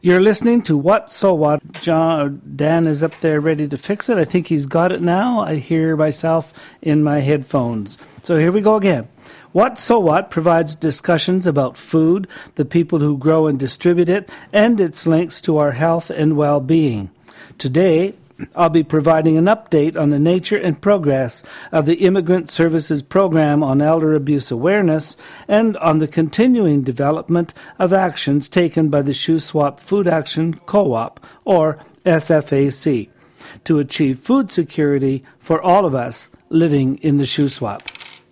You're listening to What So What. Dan is up there ready to fix it. I think he's got it now. I hear myself in my headphones. So here we go again. What So What provides discussions about food, the people who grow and distribute it, and its links to our health and well-being. Today, I'll be providing an update on the nature and progress of the Immigrant Services Program on Elder Abuse Awareness and on the continuing development of actions taken by the Shuswap Food Action Co-op, or SFAC, to achieve food security for all of us living in the Shuswap.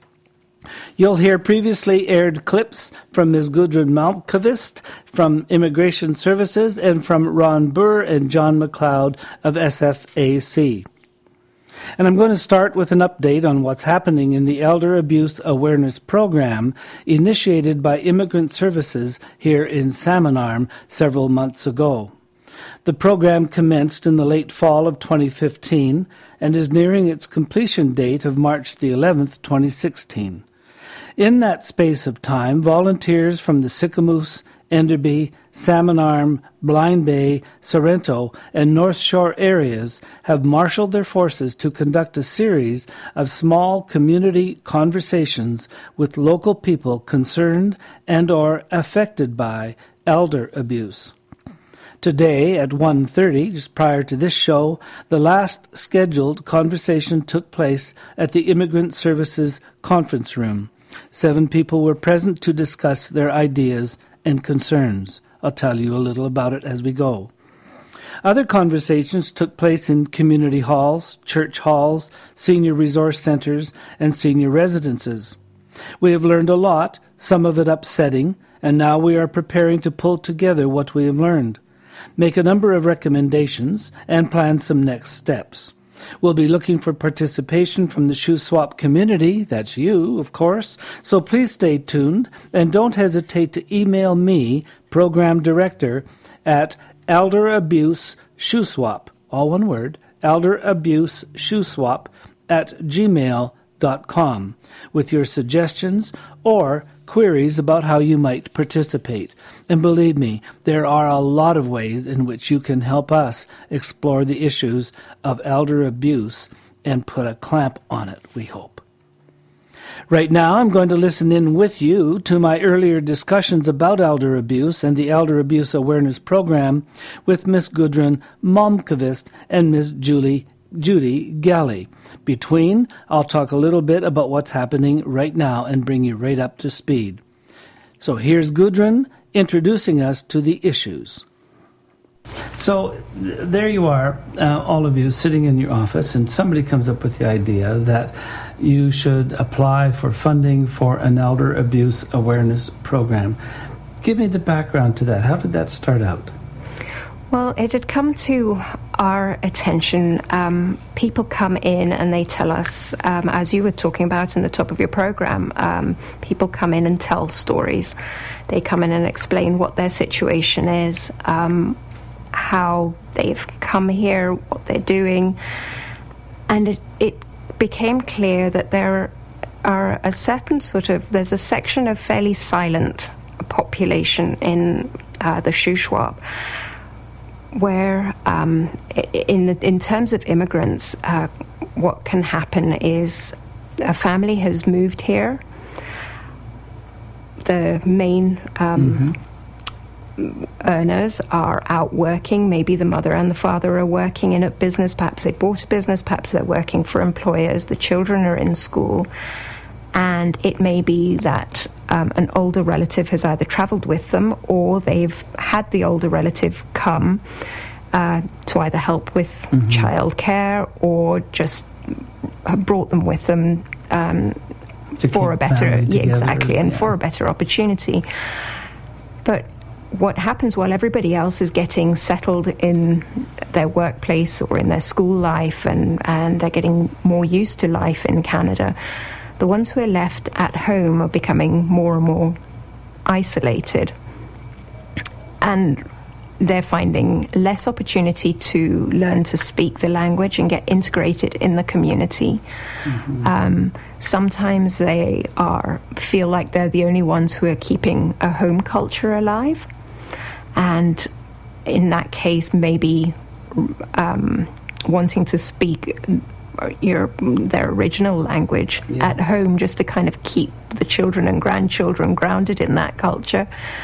You'll hear previously aired clips from Ms. Gudrun Malmqvist from Immigration Services and from Ron Burr and John McLeod of SFAC. And I'm going to start with an update on what's happening in the Elder Abuse Awareness Program initiated by Immigrant Services here in Salmon Arm several months ago. The program commenced in the late fall of 2015 and is nearing its completion date of March the 11th, 2016. In that space of time, volunteers from the Sicamous, Enderby, Salmon Arm, Blind Bay, Sorrento, and North Shore areas have marshaled their forces to conduct a series of small community conversations with local people concerned and or affected by elder abuse. Today at 1:30, just prior to this show, the last scheduled conversation took place at the Immigrant Services Conference Room. 7 people were present to discuss their ideas and concerns. I'll tell you a little about it as we go. Other conversations took place in community halls, church halls, senior resource centers, and senior residences. We have learned a lot, some of it upsetting, and now we are preparing to pull together what we have learned, make a number of recommendations, and plan some next steps. We'll be looking for participation from the Shuswap community, that's you, of course, so please stay tuned and don't hesitate to email me, Program Director, at elderabuseshuswap, all one word, elderabuseshuswap @gmail.com with your suggestions or queries about how you might participate. And believe me, there are a lot of ways in which you can help us explore the issues of elder abuse and put a clamp on it, we hope. Right now, I'm going to listen in with you to my earlier discussions about elder abuse and the Elder Abuse Awareness Program with Ms. Gudrun Malmqvist and Ms. Judy Galley. Between, I'll talk a little bit about what's happening right now and bring you right up to speed. So here's Gudrun introducing us to the issues. So there you are, all of you sitting in your office, and somebody comes up with the idea that you should apply for funding for an elder abuse awareness program. Give me the background to that. How did that start out? Well, it had come to our attention. People come in and they tell us, as you were talking about in the top of your program, people come in and tell stories. They come in and explain what their situation is, how they've come here, what they're doing. And it became clear that there are a certain there's a section of fairly silent population in the Shuswap, where in terms of immigrants, what can happen is a family has moved here. The main earners are out working. Maybe the mother and the father are working in a business. Perhaps they bought a business. Perhaps they're working for employers. The children are in school. And it may be that an older relative has either traveled with them or they've had the older relative come to either help with childcare or just brought them with them for a better, for a better opportunity. But what happens while everybody else is getting settled in their workplace or in their school life and they're getting more used to life in Canada, the ones who are left at home are becoming more and more isolated. And they're finding less opportunity to learn to speak the language and get integrated in the community. Sometimes they feel like they're the only ones who are keeping a home culture alive. And in that case, maybe wanting to speak their original language at home, just to kind of keep the children and grandchildren grounded in that culture.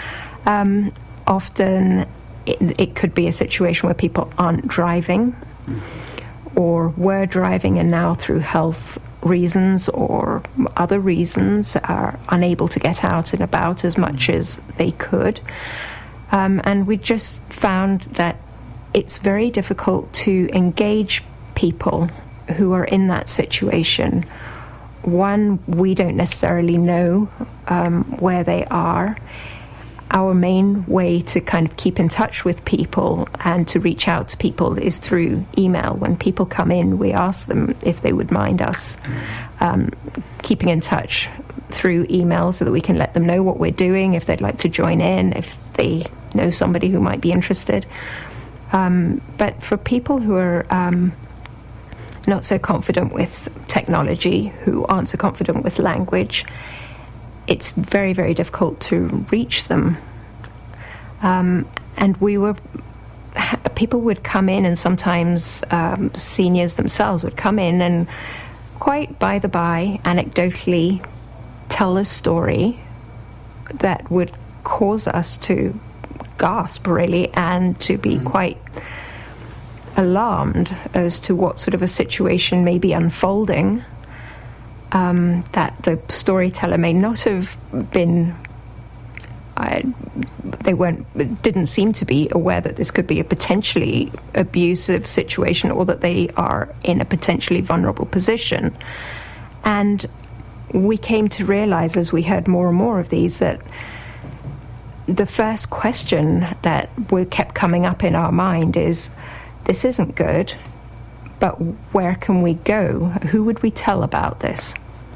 Often it could be a situation where people aren't driving or were driving and now through health reasons or other reasons are unable to get out and about as much as they could. And we just found that it's very difficult to engage people who are in that situation. One, we don't necessarily know where they are. Our main way to kind of keep in touch with people and to reach out to people is through email. When people come in, we ask them if they would mind us keeping in touch through email so that we can let them know what we're doing, if they'd like to join in, if they know somebody who might be interested. But for people who are not so confident with technology, who aren't so confident with language, it's very, very difficult to reach them. And people would come in, and sometimes seniors themselves would come in and quite by the by, anecdotally tell a story that would cause us to gasp, really, and to be quite alarmed as to what sort of a situation may be unfolding. That the storyteller may not have been, didn't seem to be aware that this could be a potentially abusive situation, or that they are in a potentially vulnerable position. And we came to realize, as we heard more and more of these, that the first question that kept coming up in our mind is, this isn't good, but where can we go? Who would we tell about this?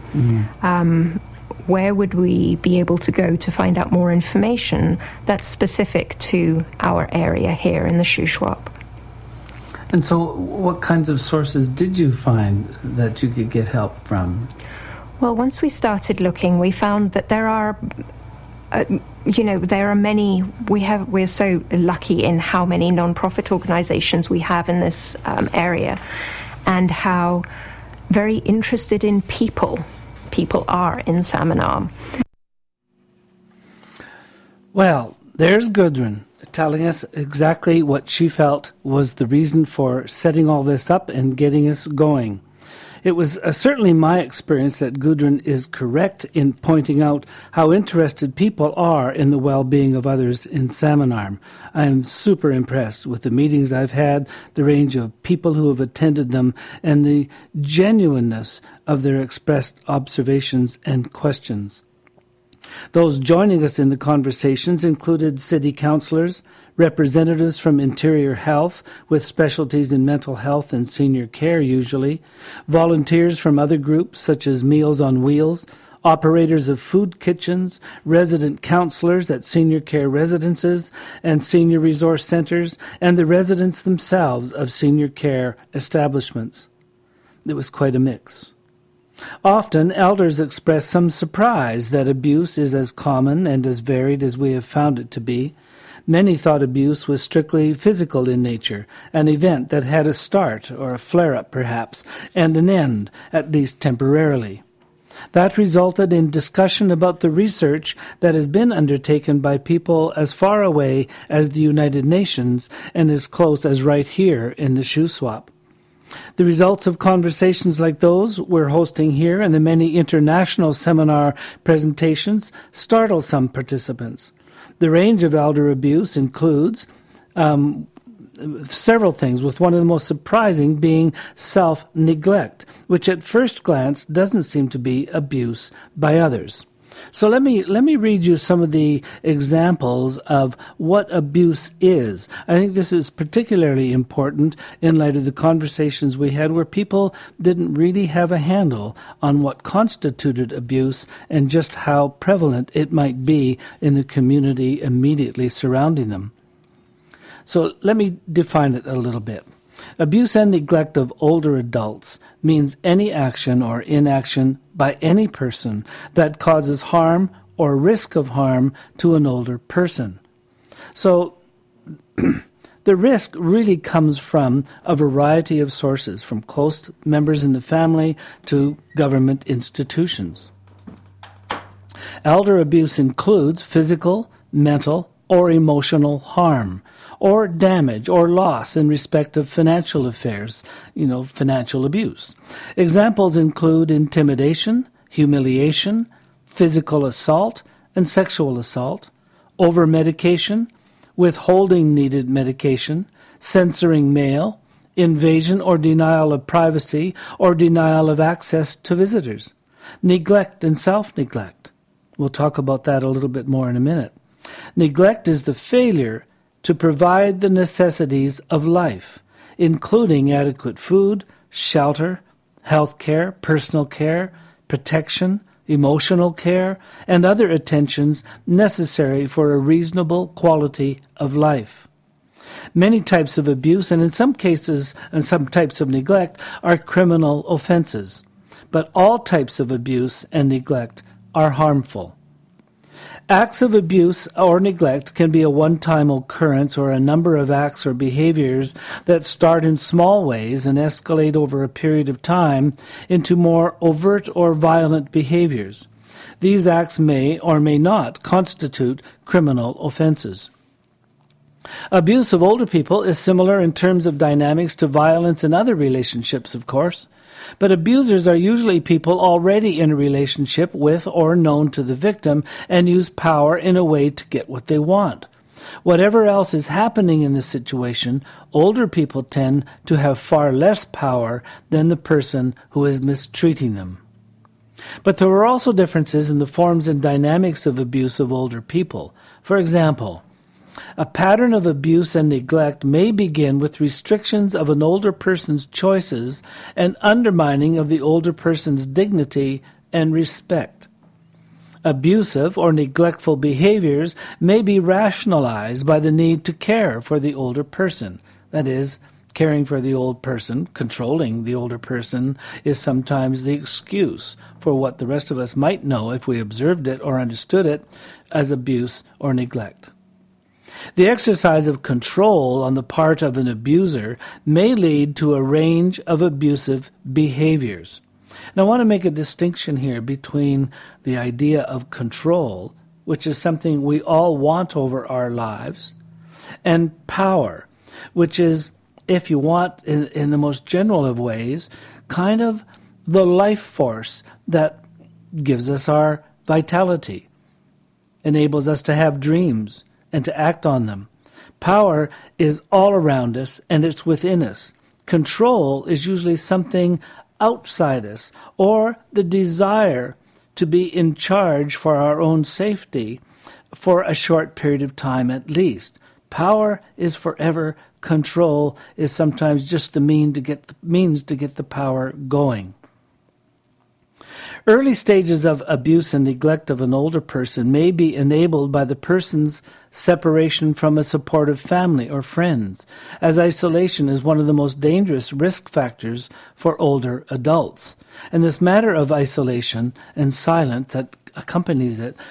Where would we be able to go to find out more information that's specific to our area here in the Shuswap? And so what kinds of sources did you find that you could get help from? Well, once we started looking, we found that there are there are many. We're so lucky in how many non-profit organizations we have in this area, and how very interested in people are in Salmon Arm. Well, there's Gudrun telling us exactly what she felt was the reason for setting all this up and getting us going. It was certainly my experience that Gudrun is correct in pointing out how interested people are in the well-being of others in Salmon Arm. I am super impressed with the meetings I've had, the range of people who have attended them, and the genuineness of their expressed observations and questions. Those joining us in the conversations included city councillors, representatives from Interior Health, with specialties in mental health and senior care usually, volunteers from other groups such as Meals on Wheels, operators of food kitchens, resident councillors at senior care residences and senior resource centres, and the residents themselves of senior care establishments. It was quite a mix. Often, elders express some surprise that abuse is as common and as varied as we have found it to be. Many thought abuse was strictly physical in nature, an event that had a start, or a flare-up perhaps, and an end, at least temporarily. That resulted in discussion about the research that has been undertaken by people as far away as the United Nations and as close as right here in the Shuswap. The results of conversations like those we're hosting here and the many international seminar presentations startle some participants. The range of elder abuse includes several things, with one of the most surprising being self-neglect, which at first glance doesn't seem to be abuse by others. So let me read you some of the examples of what abuse is. I think this is particularly important in light of the conversations we had where people didn't really have a handle on what constituted abuse and just how prevalent it might be in the community immediately surrounding them. So let me define it a little bit. Abuse and neglect of older adults means any action or inaction by any person that causes harm or risk of harm to an older person. So The risk really comes from a variety of sources, from close members in the family to government institutions. Elder abuse includes physical, mental, or emotional harm, or damage or loss in respect of financial affairs, financial abuse. Examples include intimidation, humiliation, physical assault, and sexual assault, over-medication, withholding needed medication, censoring mail, invasion or denial of privacy or denial of access to visitors, neglect and self-neglect. We'll talk about that a little bit more in a minute. Neglect is the failure to provide the necessities of life, including adequate food, shelter, health care, personal care, protection, emotional care, and other attentions necessary for a reasonable quality of life. Many types of abuse, and in some cases, and some types of neglect, are criminal offenses. But all types of abuse and neglect are harmful. Acts of abuse or neglect can be a one-time occurrence or a number of acts or behaviors that start in small ways and escalate over a period of time into more overt or violent behaviors. These acts may or may not constitute criminal offenses. Abuse of older people is similar in terms of dynamics to violence in other relationships, of course. But abusers are usually people already in a relationship with or known to the victim and use power in a way to get what they want. Whatever else is happening in the situation, older people tend to have far less power than the person who is mistreating them. But there are also differences in the forms and dynamics of abuse of older people. For example, a pattern of abuse and neglect may begin with restrictions of an older person's choices and undermining of the older person's dignity and respect. Abusive or neglectful behaviors may be rationalized by the need to care for the older person. That is, caring for the old person, controlling the older person, is sometimes the excuse for what the rest of us might know if we observed it or understood it as abuse or neglect. The exercise of control on the part of an abuser may lead to a range of abusive behaviors. Now, I want to make a distinction here between the idea of control, which is something we all want over our lives, and power, which is, if you want, in the most general of ways, kind of the life force that gives us our vitality, enables us to have dreams, and to act on them. Power is all around us, and it's within us. Control is usually something outside us, or the desire to be in charge for our own safety for a short period of time at least. Power is forever. Control is sometimes just the means to get the power going. Early stages of abuse and neglect of an older person may be enabled by the person's separation from a supportive family or friends, as isolation is one of the most dangerous risk factors for older adults. And this matter of isolation and silence that accompanies it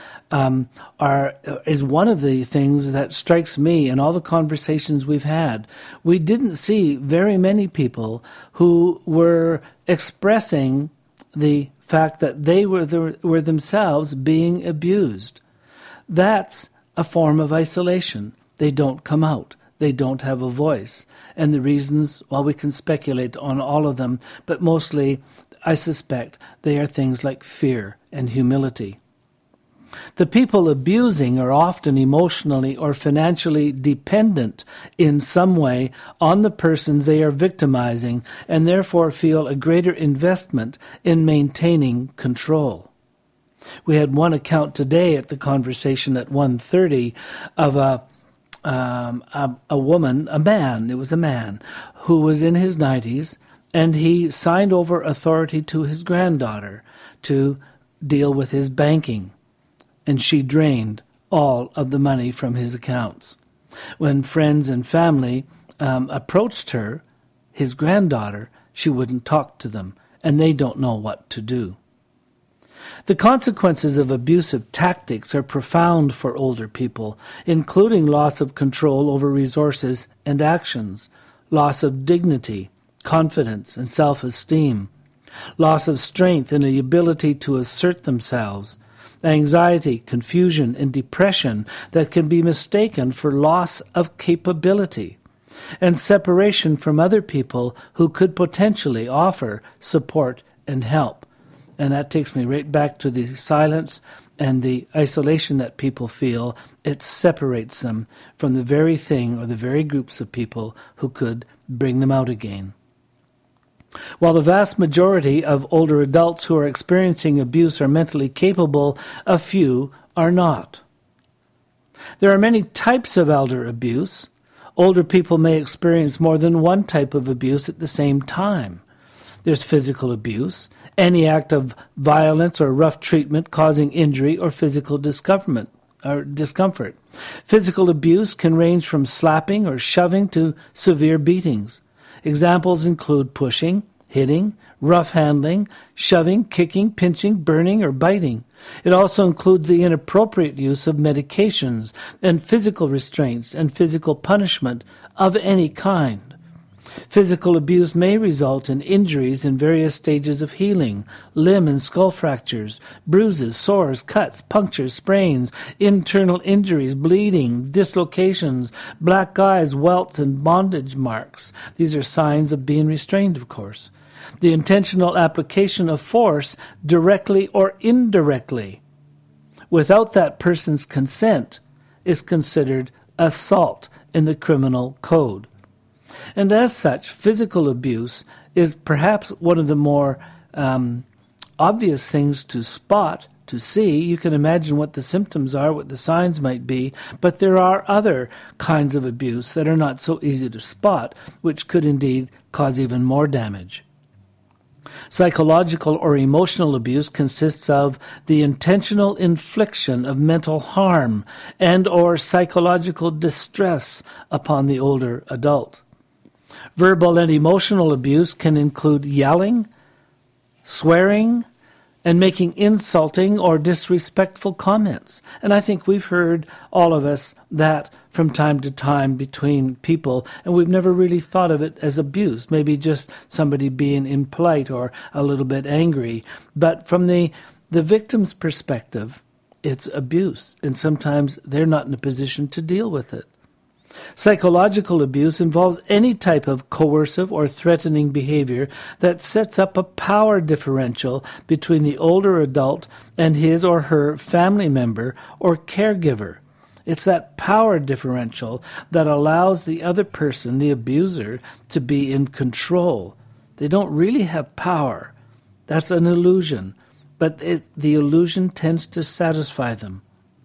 is one of the things that strikes me in all the conversations we've had. We didn't see very many people who were expressing the fact that they were themselves being abused. That's a form of isolation. They don't come out. They don't have a voice. And the reasons, well, we can speculate on all of them, but mostly, I suspect, they are things like fear and humility. The people abusing are often emotionally or financially dependent in some way on the persons they are victimizing and therefore feel a greater investment in maintaining control. We had one account today at the conversation at 1:30 of a man who was in his 90s, and he signed over authority to his granddaughter to deal with his banking. And she drained all of the money from his accounts. When friends and family approached her, his granddaughter, she wouldn't talk to them, and they don't know what to do. The consequences of abusive tactics are profound for older people, including loss of control over resources and actions, loss of dignity, confidence, and self-esteem, loss of strength and the ability to assert themselves, anxiety, confusion, and depression that can be mistaken for loss of capability, and separation from other people who could potentially offer support and help. And that takes me right back to the silence and the isolation that people feel. It separates them from the very thing or the very groups of people who could bring them out again. While the vast majority of older adults who are experiencing abuse are mentally capable, a few are not. There are many types of elder abuse. Older people may experience more than one type of abuse at the same time. There's physical abuse, any act of violence or rough treatment causing injury or physical discomfort. Physical abuse can range from slapping or shoving to severe beatings. Examples include pushing, hitting, rough handling, shoving, kicking, pinching, burning, or biting. It also includes the inappropriate use of medications and physical restraints and physical punishment of any kind. Physical abuse may result in injuries in various stages of healing, limb and skull fractures, bruises, sores, cuts, punctures, sprains, internal injuries, bleeding, dislocations, black eyes, welts, and bondage marks. These are signs of being restrained, of course. The intentional application of force, directly or indirectly, without that person's consent, is considered assault in the criminal code. And as such, physical abuse is perhaps one of the more obvious things to spot, to see. You can imagine what the symptoms are, what the signs might be, but there are other kinds of abuse that are not so easy to spot, which could indeed cause even more damage. Psychological or emotional abuse consists of the intentional infliction of mental harm and or psychological distress upon the older adult. Verbal and emotional abuse can include yelling, swearing, and making insulting or disrespectful comments. And I think we've heard, all of us, that from time to time between people, and we've never really thought of it as abuse, maybe just somebody being impolite or a little bit angry. But from the victim's perspective, it's abuse, and sometimes they're not in a position to deal with it. Psychological abuse involves any type of coercive or threatening behavior that sets up a power differential between the older adult and his or her family member or caregiver. It's that power differential that allows the other person, the abuser, to be in control. They don't really have power. That's an illusion, but the illusion tends to satisfy them.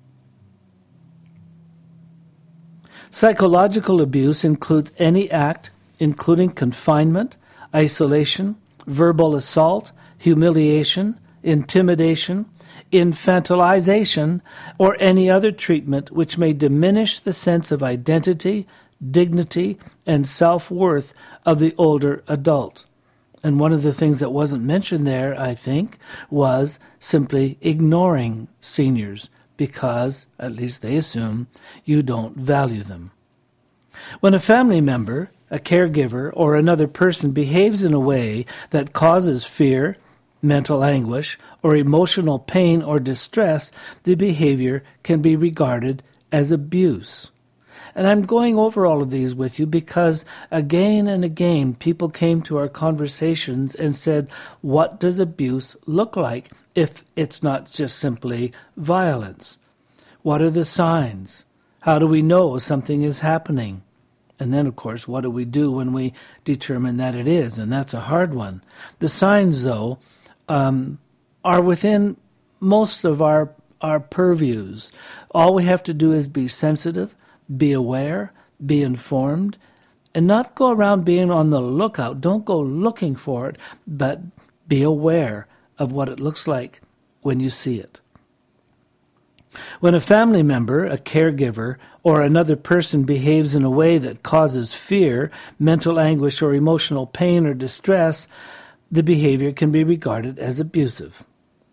Psychological abuse includes any act, including confinement, isolation, verbal assault, humiliation, intimidation, infantilization, or any other treatment which may diminish the sense of identity, dignity, and self-worth of the older adult. And one of the things that wasn't mentioned there, I think, was simply ignoring seniors, because, at least they assume, you don't value them. When a family member, a caregiver, or another person behaves in a way that causes fear, mental anguish, or emotional pain or distress, the behavior can be regarded as abuse. And I'm going over all of these with you because again and again people came to our conversations and said, what does abuse look like if it's not just simply violence? What are the signs? How do we know something is happening? And then, of course, what do we do when we determine that it is? And that's a hard one. The signs, though, are within most of our purviews. All we have to do is be sensitive, be aware, be informed, and not go around being on the lookout. Don't go looking for it, but be aware of what it looks like when you see it. When a family member, a caregiver, or another person behaves in a way that causes fear, mental anguish, or emotional pain or distress, the behavior can be regarded as abusive.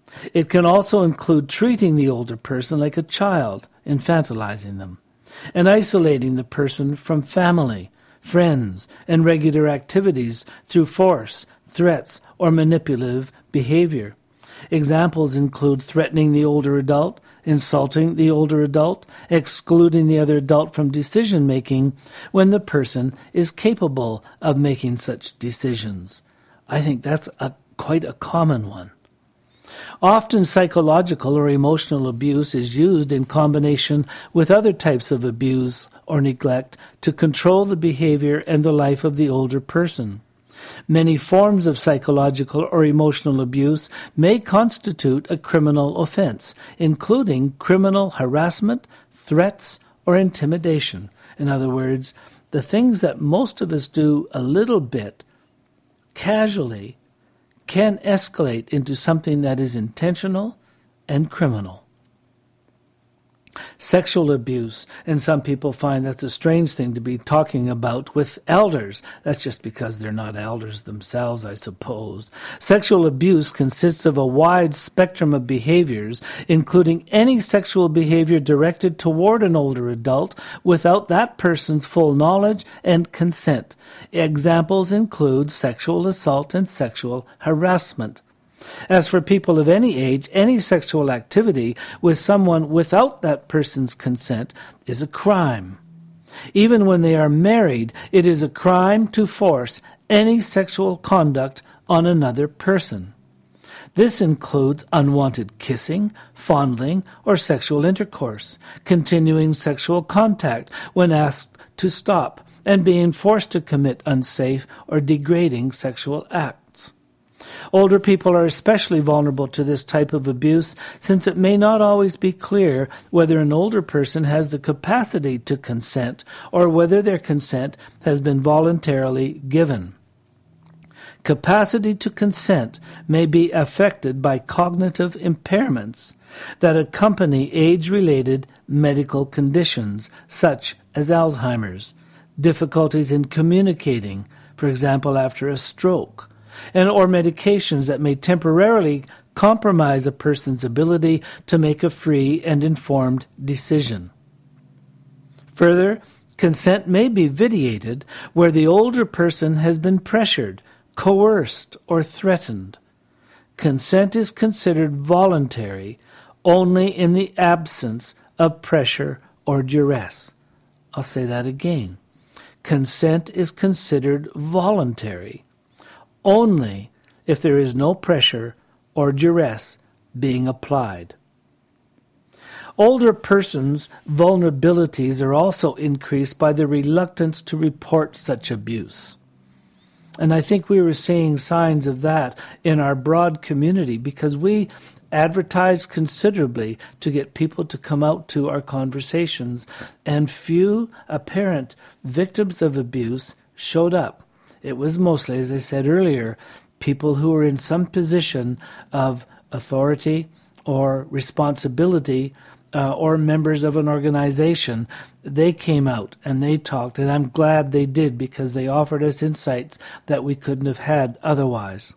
It can also include treating the older person like a child, infantilizing them, and isolating the person from family, friends, and regular activities through force, threats, or manipulative behavior. Examples include threatening the older adult, insulting the older adult, excluding the other adult from decision-making when the person is capable of making such decisions. I think that's quite a common one. Often psychological or emotional abuse is used in combination with other types of abuse or neglect to control the behavior and the life of the older person. Many forms of psychological or emotional abuse may constitute a criminal offense, including criminal harassment, threats, or intimidation. In other words, the things that most of us do a little bit casually can escalate into something that is intentional and criminal. Sexual abuse, and some people find that's a strange thing to be talking about with elders. That's just because they're not elders themselves, I suppose. Sexual abuse consists of a wide spectrum of behaviors, including any sexual behavior directed toward an older adult without that person's full knowledge and consent. Examples include sexual assault and sexual harassment. As for people of any age, any sexual activity with someone without that person's consent is a crime. Even when they are married, it is a crime to force any sexual conduct on another person. This includes unwanted kissing, fondling, or sexual intercourse, continuing sexual contact when asked to stop, and being forced to commit unsafe or degrading sexual acts. Older people are especially vulnerable to this type of abuse since it may not always be clear whether an older person has the capacity to consent or whether their consent has been voluntarily given. Capacity to consent may be affected by cognitive impairments that accompany age-related medical conditions such as Alzheimer's, difficulties in communicating, for example after a stroke, or medications that may temporarily compromise a person's ability to make a free and informed decision. Further, consent may be vitiated where the older person has been pressured, coerced, or threatened. Consent is considered voluntary only in the absence of pressure or duress. I'll say that again. Consent is considered voluntary only if there is no pressure or duress being applied. Older persons' vulnerabilities are also increased by the reluctance to report such abuse. And I think we were seeing signs of that in our broad community because we advertised considerably to get people to come out to our conversations, and few apparent victims of abuse showed up. It was mostly, as I said earlier, people who were in some position of authority or responsibility or members of an organization. They came out and they talked, and I'm glad they did because they offered us insights that we couldn't have had otherwise.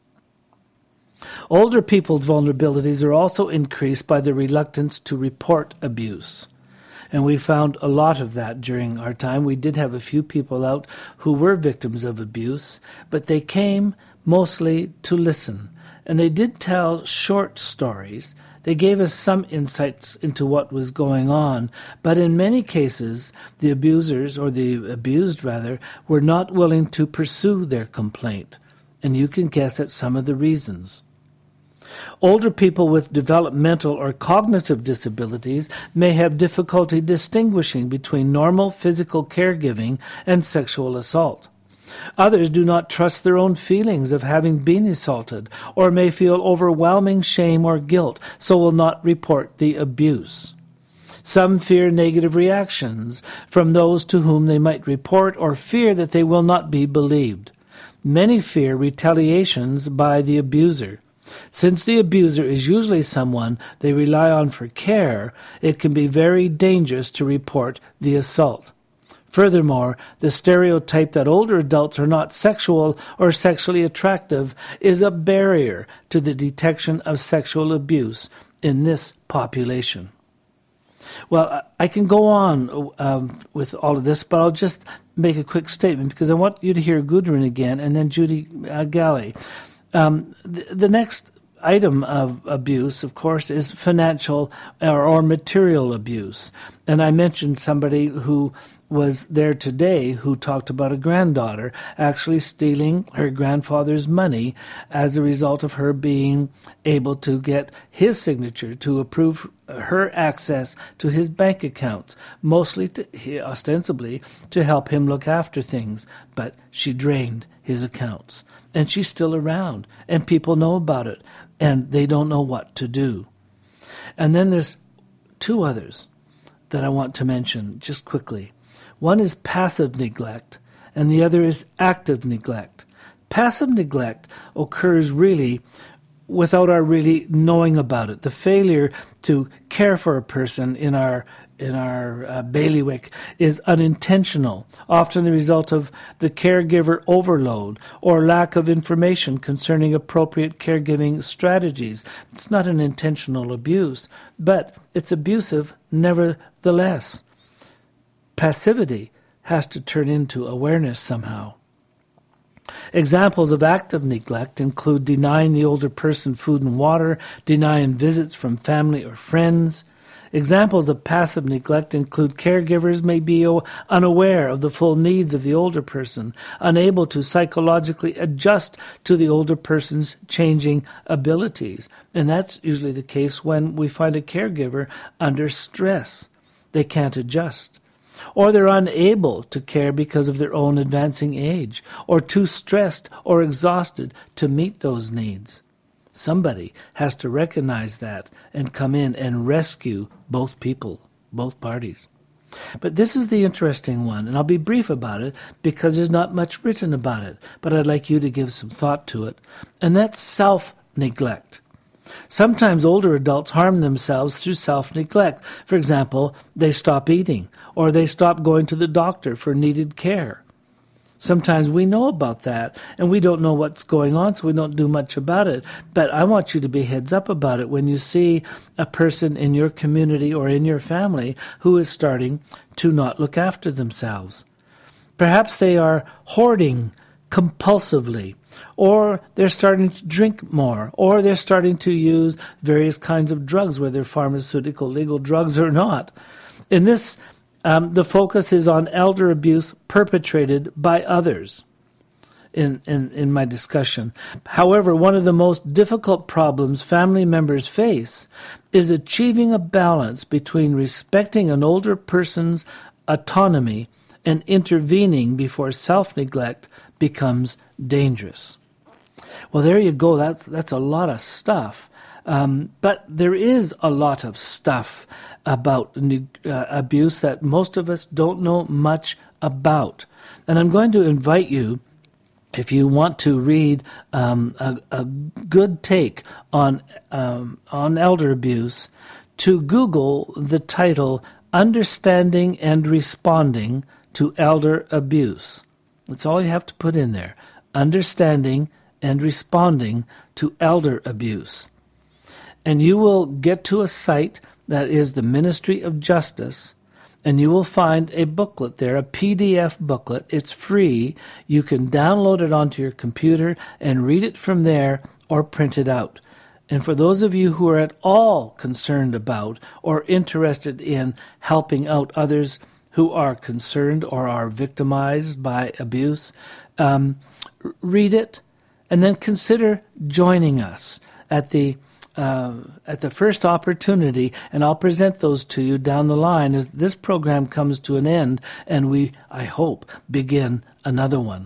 Older people's vulnerabilities are also increased by the reluctance to report abuse. And we found a lot of that during our time. We did have a few people out who were victims of abuse, but they came mostly to listen. And they did tell short stories. They gave us some insights into what was going on, but in many cases, the abusers, or the abused rather, were not willing to pursue their complaint. And you can guess at some of the reasons. Older people with developmental or cognitive disabilities may have difficulty distinguishing between normal physical caregiving and sexual assault. Others do not trust their own feelings of having been assaulted, or may feel overwhelming shame or guilt, so will not report the abuse. Some fear negative reactions from those to whom they might report, or fear that they will not be believed. Many fear retaliations by the abuser. Since the abuser is usually someone they rely on for care, it can be very dangerous to report the assault. Furthermore, the stereotype that older adults are not sexual or sexually attractive is a barrier to the detection of sexual abuse in this population. Well, I can go on with all of this, but I'll just make a quick statement because I want you to hear Gudrun again and then Judy Galley. The next item of abuse, of course, is financial or material abuse. And I mentioned somebody who was there today who talked about a granddaughter actually stealing her grandfather's money as a result of her being able to get his signature to approve her access to his bank accounts, mostly ostensibly to help him look after things. But she drained his accounts. And she's still around, and people know about it, and they don't know what to do. And then there's two others that I want to mention just quickly. One is passive neglect, and the other is active neglect. Passive neglect occurs really without our really knowing about it. The failure to care for a person in our bailiwick is unintentional, often the result of the caregiver overload or lack of information concerning appropriate caregiving strategies. It's not an intentional abuse, but it's abusive nevertheless. Passivity has to turn into awareness somehow. Examples of active neglect include denying the older person food and water, denying visits from family or friends. Examples of passive neglect include caregivers may be unaware of the full needs of the older person, unable to psychologically adjust to the older person's changing abilities. And that's usually the case when we find a caregiver under stress. They can't adjust. Or they're unable to care because of their own advancing age, or too stressed or exhausted to meet those needs. Somebody has to recognize that and come in and rescue both people, both parties. But this is the interesting one, and I'll be brief about it because there's not much written about it, but I'd like you to give some thought to it, and that's self-neglect. Sometimes older adults harm themselves through self-neglect. For example, they stop eating, or they stop going to the doctor for needed care. Sometimes we know about that, and we don't know what's going on, so we don't do much about it. But I want you to be heads up about it when you see a person in your community or in your family who is starting to not look after themselves. Perhaps they are hoarding compulsively, or they're starting to drink more, or they're starting to use various kinds of drugs, whether pharmaceutical, legal drugs or not. In this, the focus is on elder abuse perpetrated by others in my discussion. However, one of the most difficult problems family members face is achieving a balance between respecting an older person's autonomy and intervening before self-neglect becomes dangerous. Well, there you go. That's a lot of stuff. But there is a lot of stuff about abuse that most of us don't know much about. And I'm going to invite you, if you want to read a good take on elder abuse, to Google the title Understanding and Responding to Elder Abuse. That's all you have to put in there. Understanding and Responding to Elder Abuse. And you will get to a site that is the Ministry of Justice, and you will find a booklet there, a PDF booklet. It's free. You can download it onto your computer and read it from there or print it out. And for those of you who are at all concerned about or interested in helping out others who are concerned or are victimized by abuse, read it and then consider joining us at the first opportunity, and I'll present those to you down the line as this program comes to an end and we, I hope, begin another one.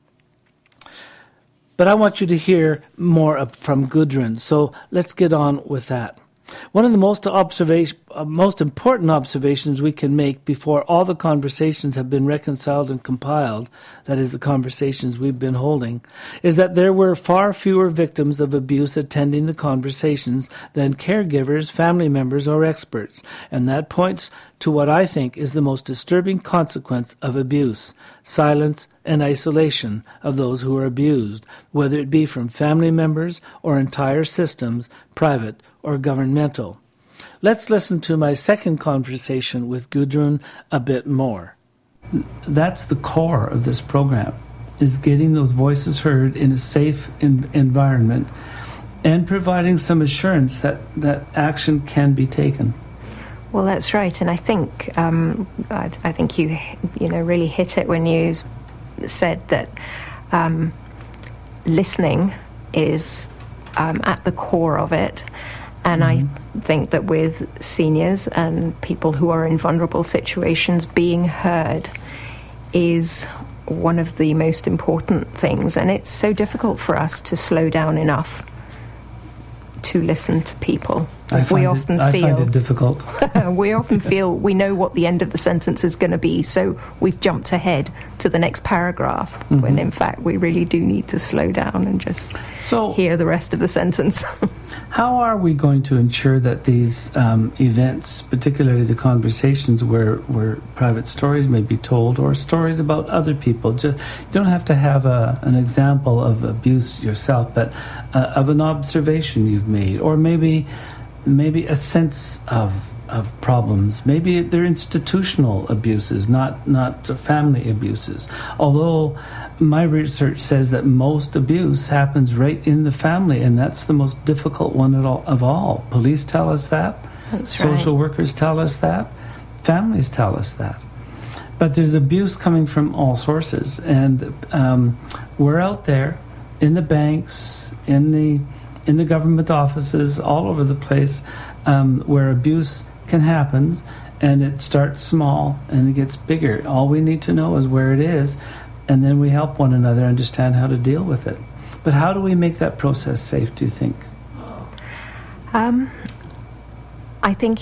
But I want you to hear more from Gudrun, so let's get on with that. One of the most important observations we can make before all the conversations have been reconciled and compiled, that is, the conversations we've been holding, is that there were far fewer victims of abuse attending the conversations than caregivers, family members, or experts. And that points to what I think is the most disturbing consequence of abuse: silence and isolation of those who are abused, whether it be from family members or entire systems, private or governmental. Let's listen to my second conversation with Gudrun a bit more. That's the core of this program, is getting those voices heard in a safe environment and providing some assurance that action can be taken. Well, that's right, and I think you really hit it when you said that listening is at the core of it, and I think that with seniors and people who are in vulnerable situations, being heard is one of the most important things, and it's so difficult for us to slow down enough to listen to people. I find it difficult. We often feel we know what the end of the sentence is going to be, so we've jumped ahead to the next paragraph, when in fact we really do need to slow down and just hear the rest of the sentence. How are we going to ensure that these events, particularly the conversations where private stories may be told, or stories about other people, you don't have to have an example of abuse yourself, but of an observation you've made, or maybe a sense of problems. Maybe they're institutional abuses, not family abuses. Although my research says that most abuse happens right in the family, and that's the most difficult one of all. Police tell us that. That's Social right. workers tell us that. Families tell us that. But there's abuse coming from all sources, and we're out there in the banks, in the government offices, all over the place, where abuse can happen, and it starts small and it gets bigger. All we need to know is where it is, and then we help one another understand how to deal with it. But how do we make that process safe, do you think? I think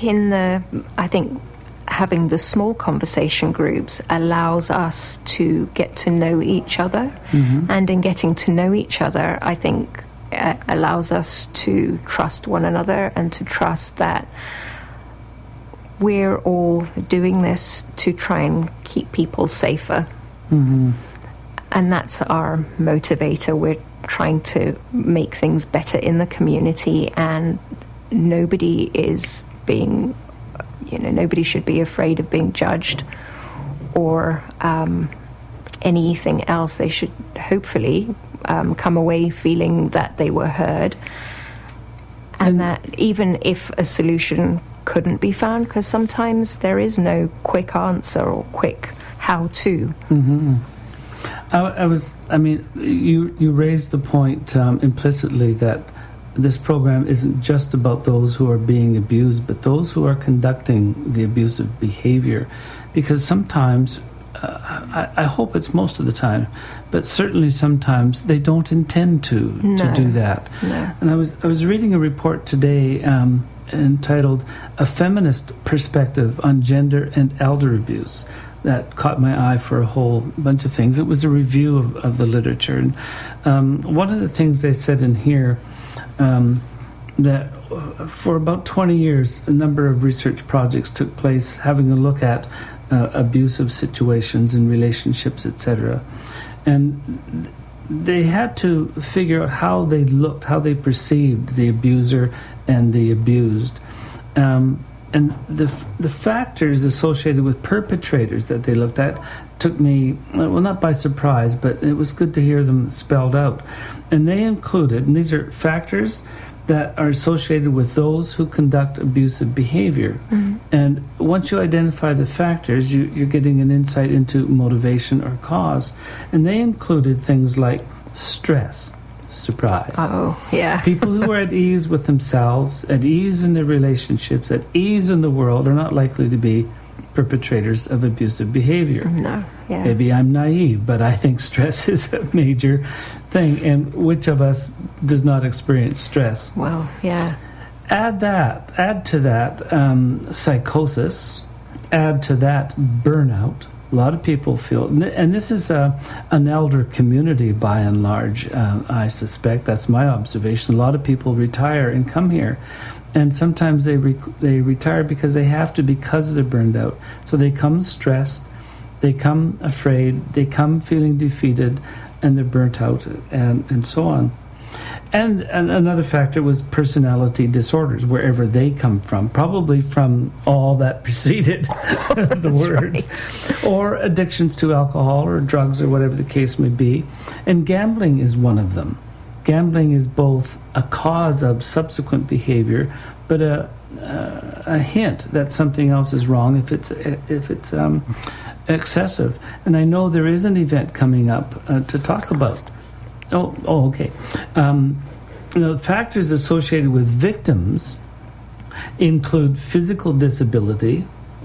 having the small conversation groups allows us to get to know each other, and in getting to know each other, I think allows us to trust one another and to trust that we're all doing this to try and keep people safer. And that's our motivator. We're trying to make things better in the community, and nobody should be afraid of being judged or anything else. They should hopefully come away feeling that they were heard, and that even if a solution couldn't be found, because sometimes there is no quick answer or quick how-to. You raised the point implicitly that this program isn't just about those who are being abused, but those who are conducting the abusive behavior, because sometimes, I hope it's most of the time, but certainly sometimes they don't intend to do that. No. And I was reading a report today entitled "A Feminist Perspective on Gender and Elder Abuse" that caught my eye for a whole bunch of things. It was a review of the literature, and one of the things they said in here, that for about 20 years a number of research projects took place having a look at abusive situations and relationships, etc. And they had to figure out how they looked, how they perceived the abuser and the abused. And the factors associated with perpetrators that they looked at took me, well, not by surprise, but it was good to hear them spelled out. And they included, and these are factors that are associated with those who conduct abusive behavior. And once you identify the factors, you're getting an insight into motivation or cause. And they included things like stress. Surprise. Oh, yeah. People who are at ease with themselves, at ease in their relationships, at ease in the world, are not likely to be perpetrators of abusive behavior. No, yeah. Maybe I'm naive, but I think stress is a major thing. And which of us does not experience stress? Well, yeah. Add to that psychosis, add to that burnout. A lot of people feel, and this is an elder community by and large, I suspect. That's my observation. A lot of people retire and come here, And sometimes they retire because they have to, because they're burned out. So they come stressed, they come afraid, they come feeling defeated, and they're burnt out, and so on. And another factor was personality disorders, wherever they come from, probably from all that preceded the word. Right. Or addictions to alcohol or drugs or whatever the case may be. And gambling is one of them. Gambling is both a cause of subsequent behavior, but a hint that something else is wrong if it's excessive. And I know there is an event coming up to talk about. Okay. Factors associated with victims include physical disability,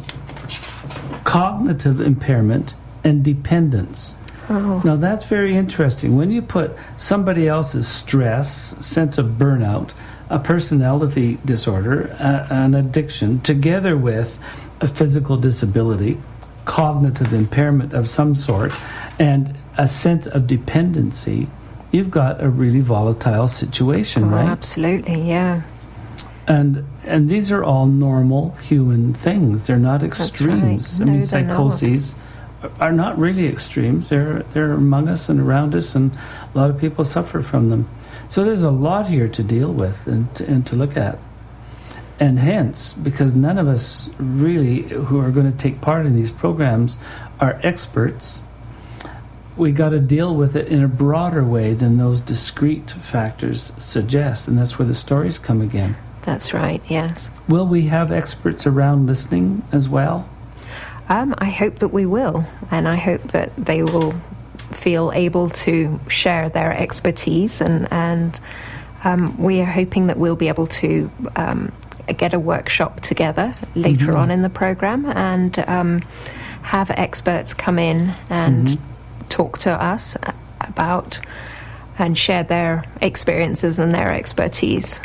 cognitive impairment, and dependence. Oh. Now that's very interesting. When you put somebody else's stress, sense of burnout, a personality disorder, an addiction, together with a physical disability, cognitive impairment of some sort, and a sense of dependency, you've got a really volatile situation, right? Absolutely, yeah. And these are all normal human things. They're not extremes. Right. No, psychoses are not really extremes. They're among us and around us, and a lot of people suffer from them. So there's a lot here to deal with and to look at. And hence, because none of us really who are going to take part in these programs are experts, we got to deal with it in a broader way than those discrete factors suggest, and that's where the stories come again. That's right, yes. Will we have experts around listening as well? I hope that we will, and I hope that they will feel able to share their expertise, and we are hoping that we'll be able to get a workshop together later on in the program and have experts come in and talk to us about and share their experiences and their expertise.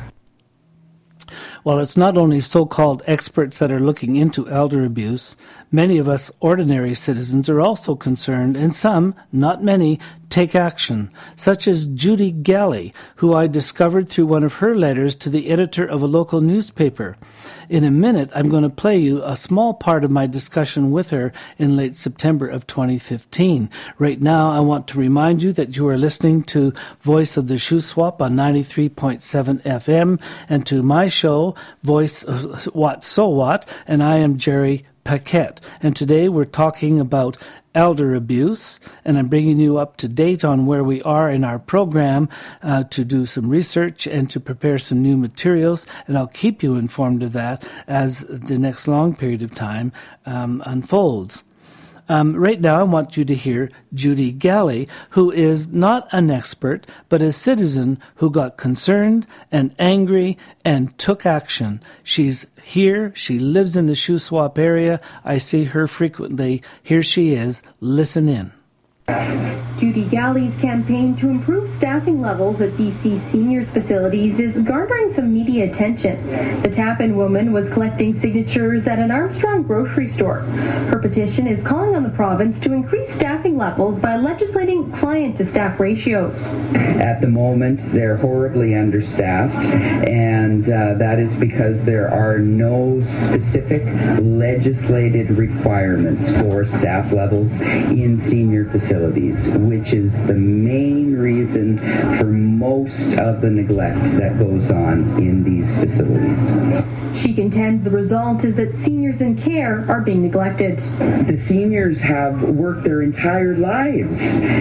Well, it's not only so-called experts that are looking into elder abuse. Many of us ordinary citizens are also concerned, and some, not many, take action, such as Judy Galley, who I discovered through one of her letters to the editor of a local newspaper. In a minute, I'm going to play you a small part of my discussion with her in late September of 2015. Right now, I want to remind you that you are listening to Voice of the Shuswap on 93.7 FM and to my show, Voice of What So What, and I am Jerry Paquette. And today we're talking about elder abuse, and I'm bringing you up to date on where we are in our program to do some research and to prepare some new materials, and I'll keep you informed of that as the next long period of time unfolds. Right now, I want you to hear Judy Galley, who is not an expert, but a citizen who got concerned and angry and took action. She's here. She lives in the Shuswap area. I see her frequently. Here she is. Listen in. Judy Galley's campaign to improve staffing levels at BC seniors facilities is garnering some media attention. The Tappan woman was collecting signatures at an Armstrong grocery store. Her petition is calling on the province to increase staffing levels by legislating client-to-staff ratios. At the moment, they're horribly understaffed, and that is because there are no specific legislated requirements for staff levels in senior facilities, which is the main reason for most of the neglect that goes on in these facilities. She contends the result is that seniors in care are being neglected. The seniors have worked their entire lives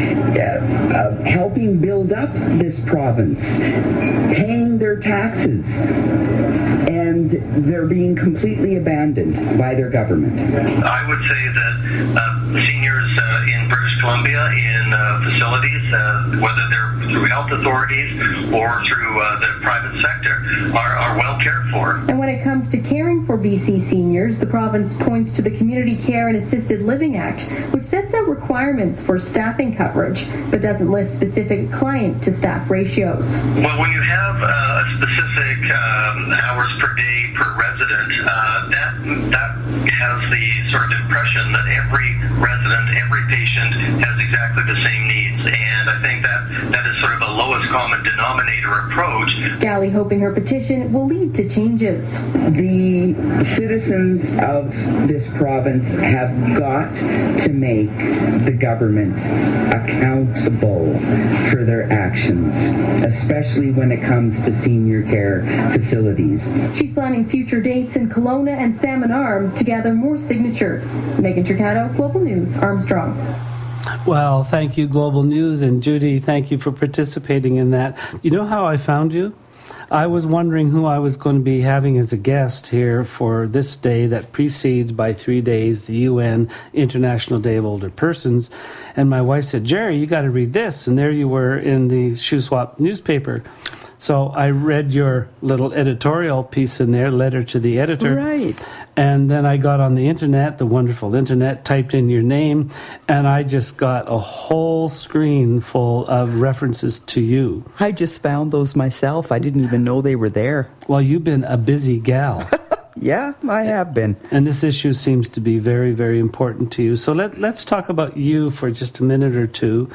helping build up this province, paying their taxes, and they're being completely abandoned by their government. I would say that seniors in British Columbia in facilities, whether they're through health authorities or through the private sector, are well cared for. And when it comes to caring for BC seniors, the province points to the Community Care and Assisted Living Act, which sets out requirements for staffing coverage, but doesn't list specific client-to-staff ratios. Well, when you have specific hours per day per resident, that has the sort of impression that every resident, every patient has exactly the same needs, and I think that is sort of the lowest common denominator approach. Galley hoping her petition will lead to changes. The citizens of this province have got to make the government accountable for their actions, especially when it comes to senior care facilities. She's planning future dates in Kelowna and Salmon Arm to gather more signatures. Megan Turcato, Global News, Armstrong. Well, thank you, Global News, and Judy, thank you for participating in that. You know how I found you? I was wondering who I was going to be having as a guest here for this day that precedes by 3 days the UN International Day of Older Persons. And my wife said, Jerry, you got to read this. And there you were in the Shuswap newspaper. So I read your little editorial piece in there, letter to the editor. Right. And then I got on the internet, the wonderful internet, typed in your name, and I just got a whole screen full of references to you. I just found those myself. I didn't even know they were there. Well, you've been a busy gal. Yeah, I have been. And this issue seems to be very, very important to you. So let's talk about you for just a minute or two.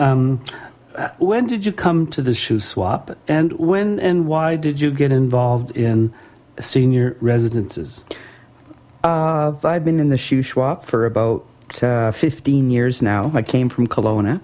When did you come to the Shuswap, and when and why did you get involved in senior residences? I've been in the Shuswap for about 15 years now. I came from Kelowna.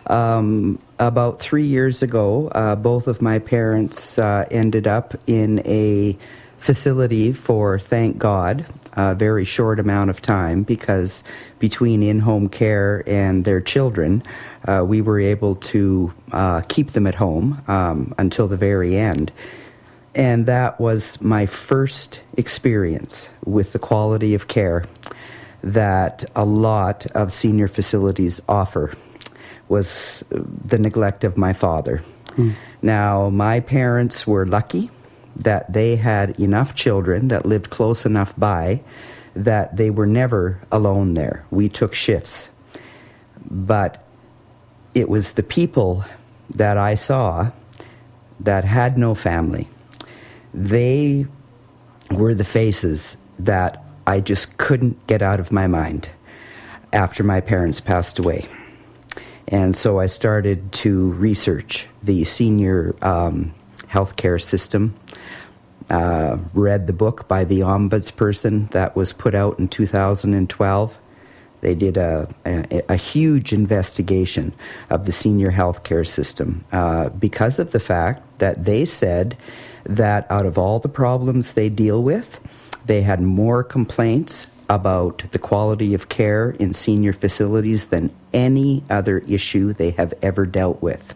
About 3 years ago, both of my parents ended up in a facility for, thank God, a very short amount of time, because between in-home care and their children, we were able to keep them at home until the very end. And that was my first experience with the quality of care that a lot of senior facilities offer, was the neglect of my father. Now, my parents were lucky that they had enough children that lived close enough by that they were never alone there. We took shifts. But it was the people that I saw that had no family. They were the faces that I just couldn't get out of my mind after my parents passed away. And so I started to research the senior healthcare system, read the book by the ombudsperson that was put out in 2012. They did a huge investigation of the senior healthcare system because of the fact that they said that out of all the problems they deal with, they had more complaints about the quality of care in senior facilities than any other issue they have ever dealt with.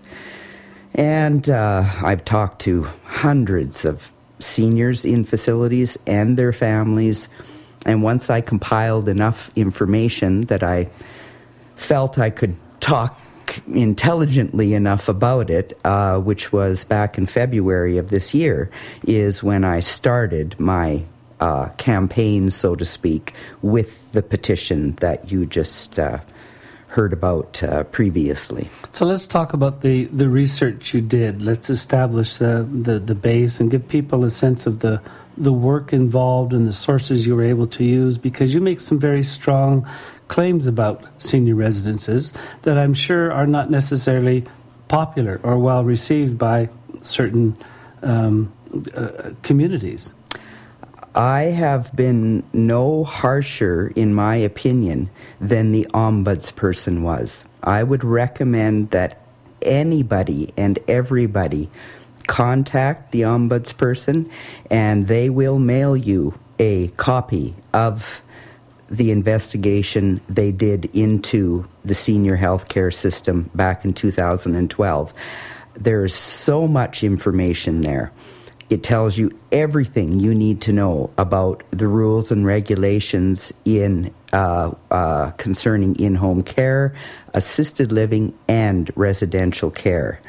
And I've talked to hundreds of seniors in facilities and their families, and once I compiled enough information that I felt I could talk intelligently enough about it, which was back in February of this year, is when I started my campaign, so to speak, with the petition that you just heard about previously. So let's talk about the research you did. Let's establish the base and give people a sense of the work involved and the sources you were able to use, because you make some very strong claims about senior residences that I'm sure are not necessarily popular or well received by certain communities. I have been no harsher, in my opinion, than the ombudsperson was. I would recommend that anybody and everybody contact the ombudsperson, and they will mail you a copy of the investigation they did into the senior healthcare system back in 2012. There's so much information there. It tells you everything you need to know about the rules and regulations in concerning in-home care, assisted living, and residential care.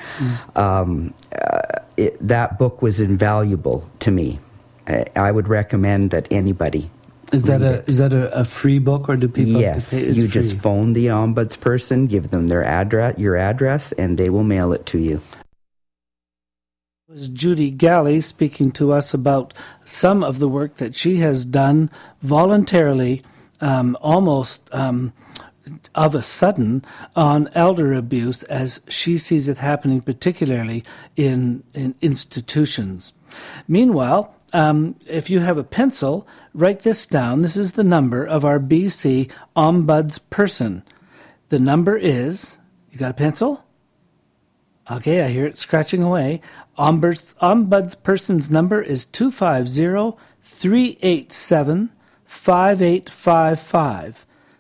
That book was invaluable to me. I would recommend that anybody. Is that a free book, or do people yes, have to pay? You just phone the ombudsperson, give them your address, and they will mail it to you. It was Judy Galley speaking to us about some of the work that she has done voluntarily, almost of a sudden on elder abuse as she sees it happening, particularly in institutions. Meanwhile, if you have a pencil, write this down. This is the number of our BC ombudsperson. The number is, you got a pencil? Okay, I hear it scratching away. Ombudsperson's number is 250-387-5855.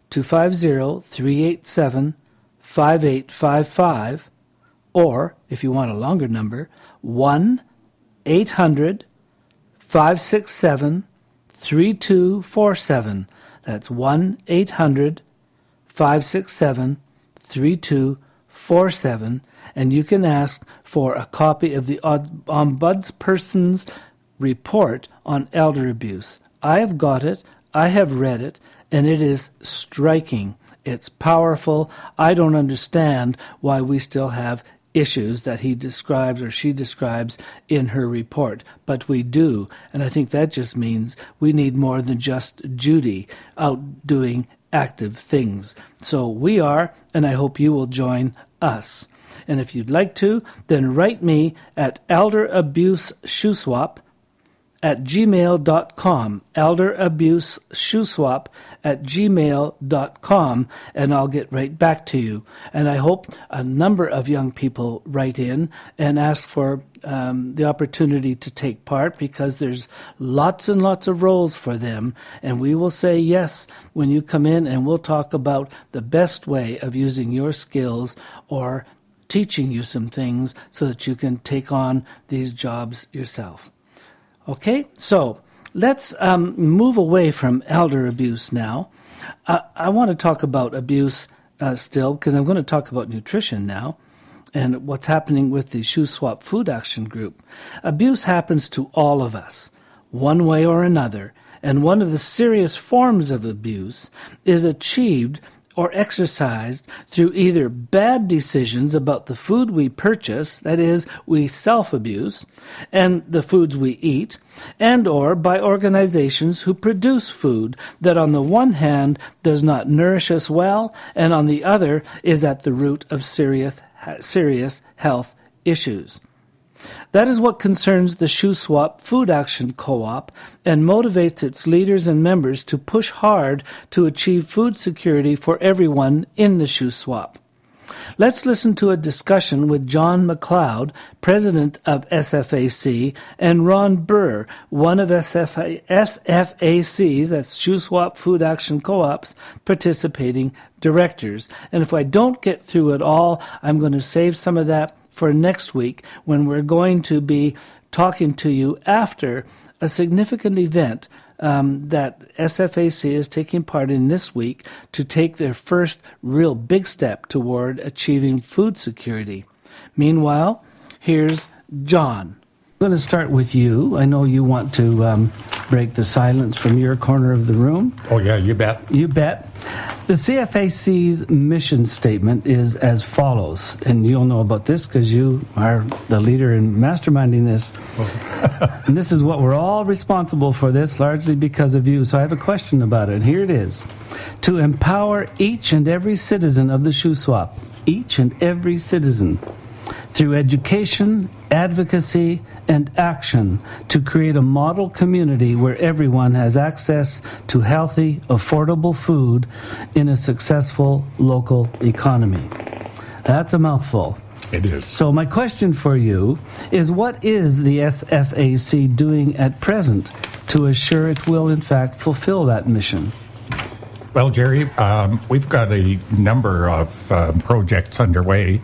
250-387-5855. Or, if you want a longer number, 1-800-567-3247. That's 1-800-567-3247. And you can ask for a copy of the Ombudsperson's report on elder abuse. I have got it, I have read it, and it is striking. It's powerful. I don't understand why we still have issues that he describes or she describes in her report, but we do. And I think that just means we need more than just Judy out doing active things. So we are, and I hope you will join us. And if you'd like to, then write me at elderabuseshoeswap@gmail.com, elderabuseshoeswap@gmail.com, and I'll get right back to you. And I hope a number of young people write in and ask for the opportunity to take part, because there's lots and lots of roles for them, and we will say yes when you come in, and we'll talk about the best way of using your skills or teaching you some things so that you can take on these jobs yourself. Okay, so let's move away from elder abuse now. I want to talk about abuse still, because I'm going to talk about nutrition now and what's happening with the Shuswap Food Action Group. Abuse happens to all of us, one way or another, and one of the serious forms of abuse is achieved or exercised through either bad decisions about the food we purchase, that is, we self-abuse, and the foods we eat, and or by organizations who produce food that on the one hand does not nourish us well, and on the other is at the root of serious health issues. That is what concerns the Shuswap Food Action Co-op and motivates its leaders and members to push hard to achieve food security for everyone in the Shuswap. Let's listen to a discussion with John McLeod, president of SFAC, and Ron Burr, one of SFAC's, that's Shuswap Food Action Co-op's, participating directors. And if I don't get through it all, I'm going to save some of that for next week, when we're going to be talking to you after a significant event that SFAC is taking part in this week to take their first real big step toward achieving food security. Meanwhile, here's John. I'm going to start with you. I know you want to break the silence from your corner of the room. Oh, yeah, you bet. You bet. The CFAC's mission statement is as follows, and you'll know about this because you are the leader in masterminding this. And this is what we're all responsible for this, largely because of you. So I have a question about it, and here it is. To empower each and every citizen of the Shuswap, each and every citizen, through education, advocacy, and action to create a model community where everyone has access to healthy, affordable food in a successful local economy. That's a mouthful. It is. So my question for you is, what is the SFAC doing at present to assure it will in fact fulfill that mission? Well, Jerry, we've got a number of projects underway.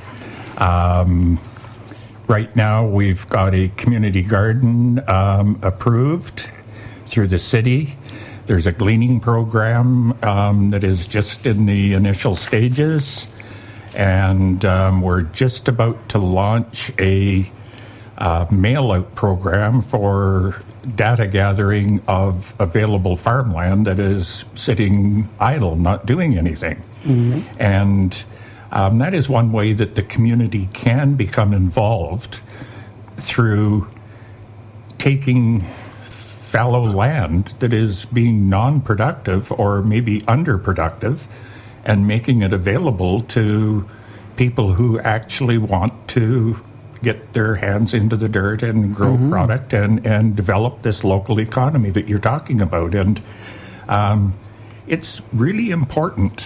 Right now, we've got a community garden approved through the city. There's a gleaning program that is just in the initial stages. And we're just about to launch a mail-out program for data gathering of available farmland that is sitting idle, not doing anything. Mm-hmm. And that is one way that the community can become involved, through taking fallow land that is being non-productive or maybe underproductive and making it available to people who actually want to get their hands into the dirt and grow product and develop this local economy that you're talking about. And it's really important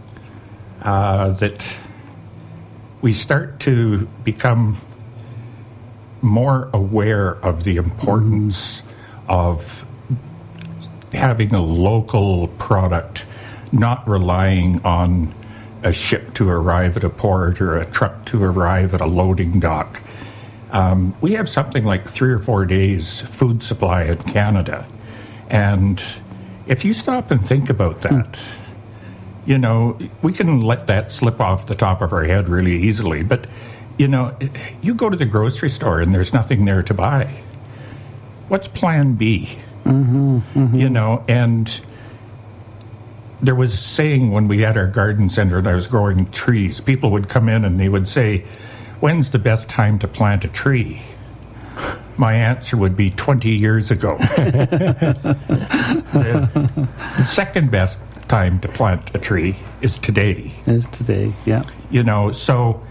that we start to become more aware of the importance of having a local product, not relying on a ship to arrive at a port or a truck to arrive at a loading dock. We have something like 3 or 4 days food supply in Canada. And if you stop and think about that, you know, we can let that slip off the top of our head really easily. But, you know, you go to the grocery store and there's nothing there to buy. What's plan B? You know, and there was a saying when we had our garden center and I was growing trees, people would come in and they would say, when's the best time to plant a tree? My answer would be 20 years ago. The second best time to plant a tree is today. Is today, yeah. You know, so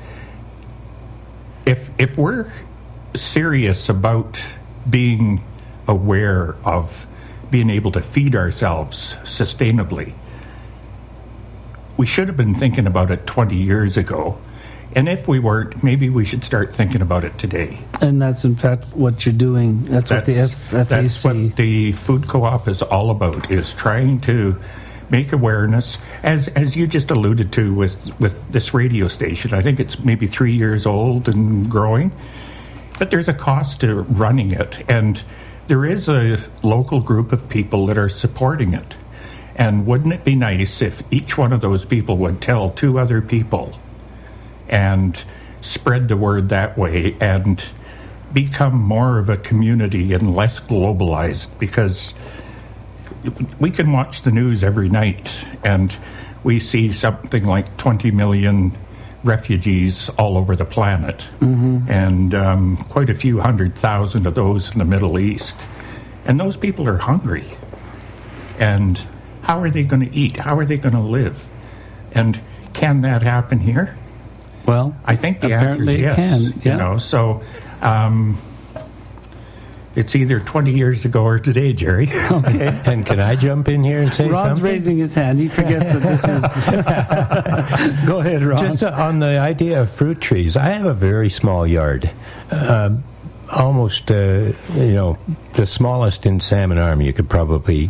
if we're serious about being aware of being able to feed ourselves sustainably, we should have been thinking about it 20 years ago. And if we weren't, maybe we should start thinking about it today. And that's, in fact, what you're doing. That's what the FAC... That's what the food co-op is all about, is trying to make awareness, as you just alluded to with this radio station. I think it's maybe 3 years old and growing. But there's a cost to running it. And there is a local group of people that are supporting it. And wouldn't it be nice if each one of those people would tell 2 other people and spread the word that way and become more of a community and less globalized? Because we can watch the news every night and we see something like 20 million refugees all over the planet, and quite a few 100,000 of those in the Middle East. And those people are hungry. And how are they going to eat? How are they going to live? And can that happen here? Well, I think the answer is yes. Can, yeah. You know, so it's either 20 years ago or today, Jerry. Okay. And can I jump in here and say Ron's something? raising his hand. He forgets that this is... Go ahead, Ron. Just on the idea of fruit trees, I have a very small yard. Almost, the smallest in Salmon Arm you could probably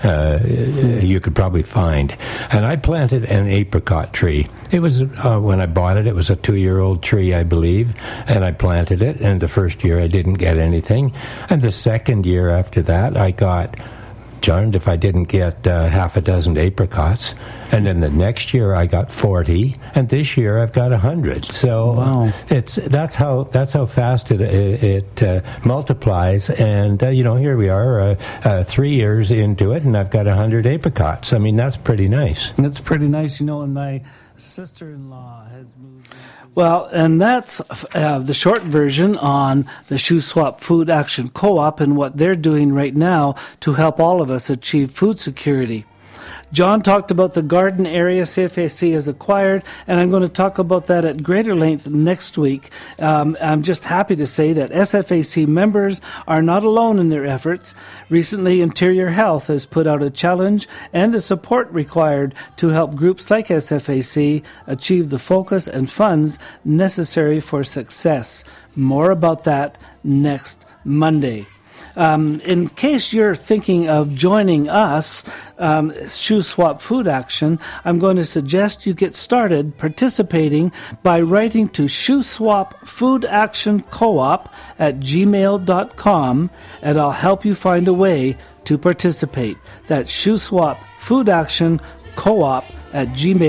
find. And I planted an apricot tree. It was, when I bought it, it was a 2-year-old tree, I believe, and I planted it, and the first year I didn't get anything. And the second year after that, I got darned if I didn't get half a dozen apricots. And then the next year I got 40, and this year I've got 100. So wow. That's how fast it multiplies. And here we are, 3 years into it, and I've got 100 apricots. I mean, that's pretty nice. That's pretty nice, and my sister-in-law has moved. Well, and that's the short version on the Shuswap Food Action Co-op and what they're doing right now to help all of us achieve food security. John talked about the garden area CFAC has acquired, and I'm going to talk about that at greater length next week. I'm just happy to say that SFAC members are not alone in their efforts. Recently, Interior Health has put out a challenge and the support required to help groups like SFAC achieve the focus and funds necessary for success. More about that next Monday. In case you're thinking of joining us, Shuswap Food Action, I'm going to suggest you get started participating by writing to Shuswap Food Action Co-op at gmail.com, and I'll help you find a way to participate. That's Shuswap Food Action Co-op at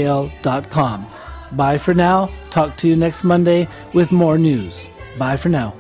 gmail.com. Bye for now. Talk to you next Monday with more news. Bye for now.